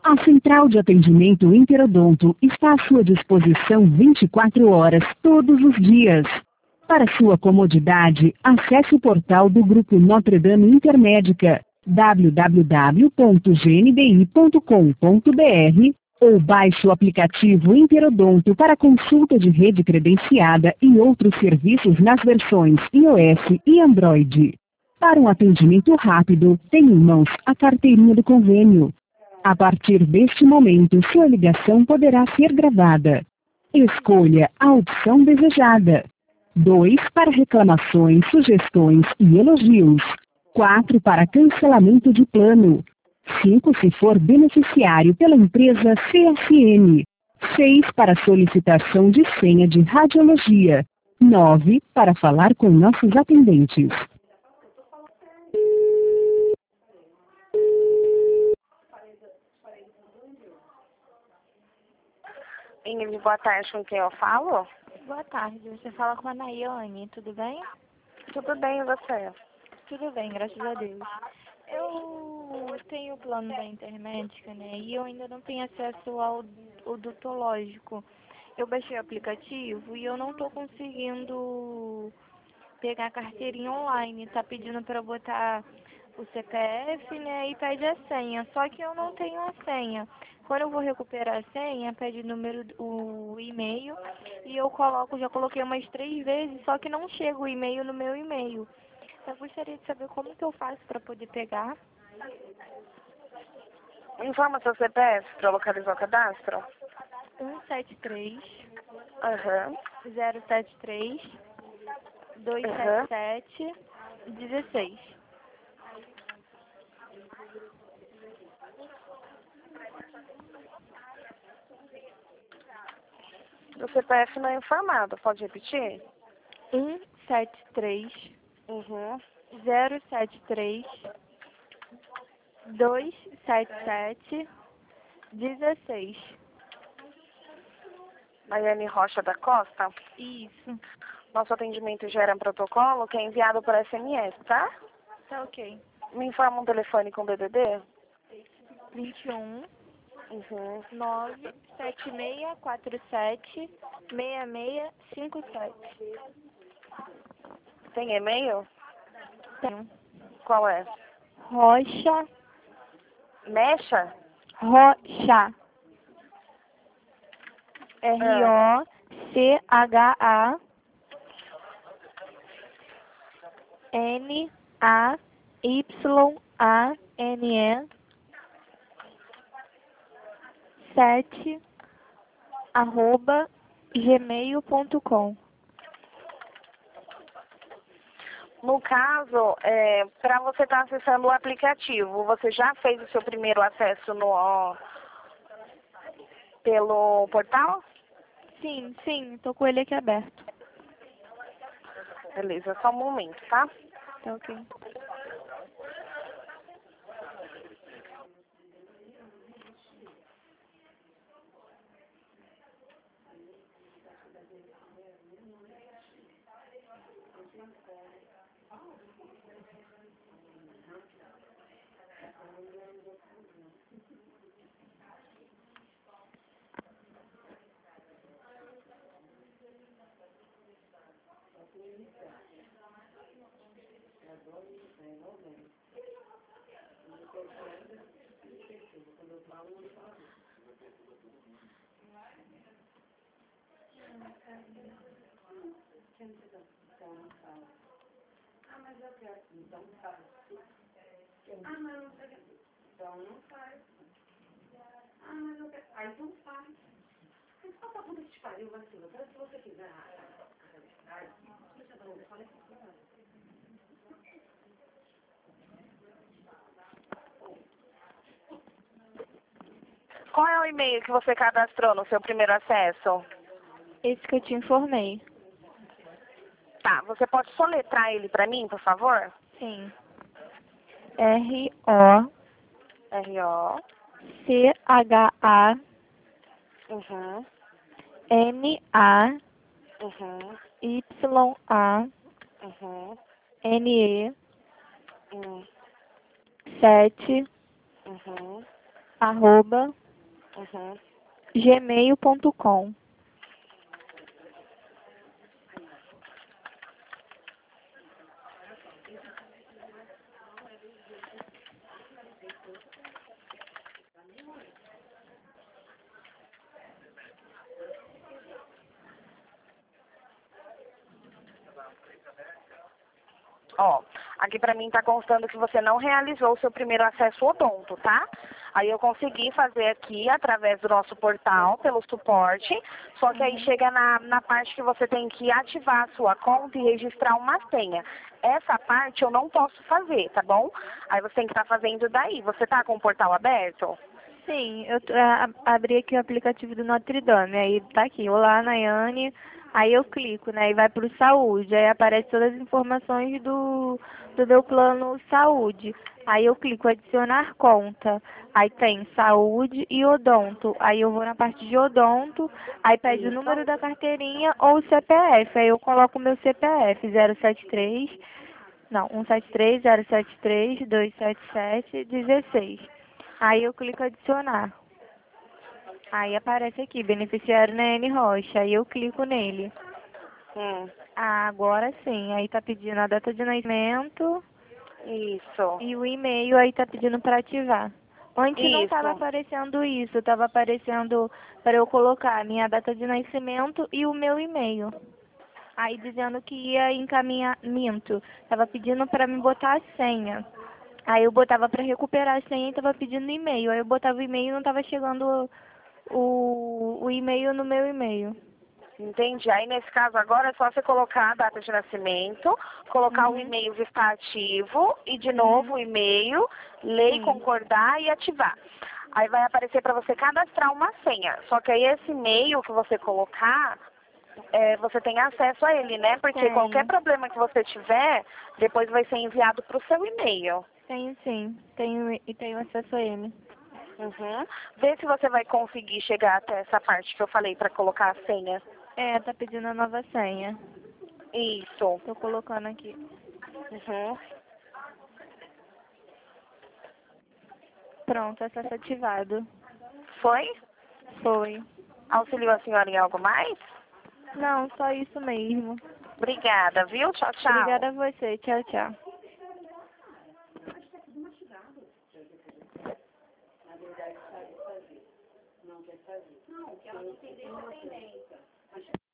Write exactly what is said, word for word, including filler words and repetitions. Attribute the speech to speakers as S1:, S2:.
S1: A central de atendimento Interodonto está à sua disposição vinte e quatro horas, todos os dias. Para sua comodidade, acesse o portal do Grupo Notre Dame Intermédica, w w w ponto g n d i ponto com ponto b r, ou baixe o aplicativo Interodonto para consulta de rede credenciada e outros serviços nas versões iOS e Android. Para um atendimento rápido, tenha em mãos a carteirinha do convênio. A partir deste momento, sua ligação poderá ser gravada. Escolha a opção desejada. dois para reclamações, sugestões e elogios. quatro para cancelamento de plano. cinco se for beneficiário pela empresa C S N. seis para solicitação de senha de radiologia. nove para falar com nossos atendentes.
S2: Ingrid, boa tarde, com quem eu falo?
S3: Boa tarde, você fala com a Nayane, tudo bem?
S2: Tudo bem, e você?
S3: Tudo bem, graças a Deus. Eu tenho o plano da Intermédica, né, e eu ainda não tenho acesso ao odontológico. Eu baixei o aplicativo e eu não estou conseguindo pegar a carteirinha online, tá pedindo para botar o C P F, né, e pede a senha, só que eu não tenho a senha. Quando eu vou recuperar a senha, pede o número, o e-mail, e eu coloco, já coloquei umas três vezes, só que não chega o e-mail no meu e-mail. Eu gostaria de saber como que eu faço para poder pegar.
S2: Informa seu C P F para localizar o cadastro.
S3: um sete três,
S2: Aham.
S3: zero sete três, dois sete sete, dezesseis.
S2: O C P F não é informado, pode repetir?
S3: um sete três,
S2: Uhum.
S3: zero sete três, dois sete sete, dezesseis.
S2: Nayane Rocha da Costa.
S3: Isso.
S2: Nosso atendimento gera um protocolo que é enviado por S M S, tá?
S3: Tá ok.
S2: Me informa um telefone com D D D?
S3: vinte e um,
S2: Uhum.
S3: nove sete seis quatro sete, seis seis cinco sete.
S2: Tem e-mail?
S3: Tenho.
S2: Qual é?
S3: Rocha.
S2: Mecha?
S3: Rocha. R O C H A N A Y A N E sete arroba gmail ponto com.
S2: No caso, é, para você estar acessando o aplicativo, você já fez o seu primeiro acesso no, ó, pelo portal?
S3: Sim, sim, tô com ele aqui aberto.
S2: Beleza, só um momento, tá?
S3: Tá ok.
S4: Ah, mas eu quero. Então faz. Ah, mas não sei. Então não faz. Ah, mas eu quero. Ah, então faz. Mas qual que é a puta que te pariu, vacila? Se você quiser a felicidade, deixa eu ver, fala aqui.
S2: Qual é o e-mail que você cadastrou no seu primeiro acesso?
S3: Esse que eu te informei.
S2: Tá, você pode soletrar ele para mim, por favor?
S3: Sim. R O
S2: R O
S3: C H A
S2: Uhum.
S3: N A
S2: Uhum.
S3: Y A
S2: Uhum.
S3: N E
S2: Uhum.
S3: sete
S2: Uhum.
S3: arroba,
S2: Uhum.
S3: gmail ponto com.
S2: Ó, aqui pra mim tá constando que você não realizou o seu primeiro acesso odonto, tá? Aí eu consegui fazer aqui através do nosso portal, pelo suporte, só que aí chega na, na parte que você tem que ativar a sua conta e registrar uma senha. Essa parte eu não posso fazer, tá bom? Aí você tem que estar fazendo daí. Você tá com o portal aberto?
S3: Sim, eu tô- a- abri aqui o aplicativo do Notre Dame, aí tá aqui, olá, Nayane, aí eu clico, né, e vai pro saúde, aí aparece todas as informações do, do meu plano saúde, aí eu clico adicionar conta, aí tem saúde e odonto, aí eu vou na parte de odonto, aí pede o número da carteirinha ou o C P F, aí eu coloco o meu C P F, zero sete três, não, um sete três, zero sete três, dois sete sete, dezesseis. Aí eu clico adicionar. Aí aparece aqui, beneficiário Nayane Rocha. Aí eu clico nele.
S2: Hum,
S3: Ah, agora sim. Aí tá pedindo a data de nascimento
S2: isso,
S3: e o e-mail aí tá pedindo para ativar. Antes não estava
S2: isso.
S3: aparecendo isso, estava aparecendo para eu colocar a minha data de nascimento e o meu e-mail. Aí dizendo que ia encaminhamento. Estava pedindo para me botar a senha. Aí eu botava para recuperar a senha e estava pedindo e-mail. Aí eu botava o e-mail e não estava chegando o, o e-mail no meu e-mail.
S2: Entendi. Aí, nesse caso, agora é só você colocar a data de nascimento, colocar o
S3: Uhum.
S2: e-mail que está ativo e, de novo, o e-mail, ler,
S3: Sim.
S2: concordar e ativar. Aí vai aparecer para você cadastrar uma senha. Só que aí esse e-mail que você colocar, é, você tem acesso a ele, né? Porque qualquer
S3: Tenho.
S2: problema que você tiver, depois vai ser enviado para o seu e-mail.
S3: Tenho sim. Tenho e tenho acesso a ele.
S2: Uhum. Vê se você vai conseguir chegar até essa parte que eu falei para colocar a senha.
S3: É, tá pedindo a nova senha.
S2: Isso.
S3: Tô colocando aqui.
S2: Uhum.
S3: Pronto, acesso ativado.
S2: Foi?
S3: Foi.
S2: Auxiliou a senhora em algo mais?
S3: Não, só isso mesmo.
S2: Obrigada, viu? Tchau, tchau.
S3: Obrigada a você. Tchau, tchau.
S4: Não, que ela não tem dependência.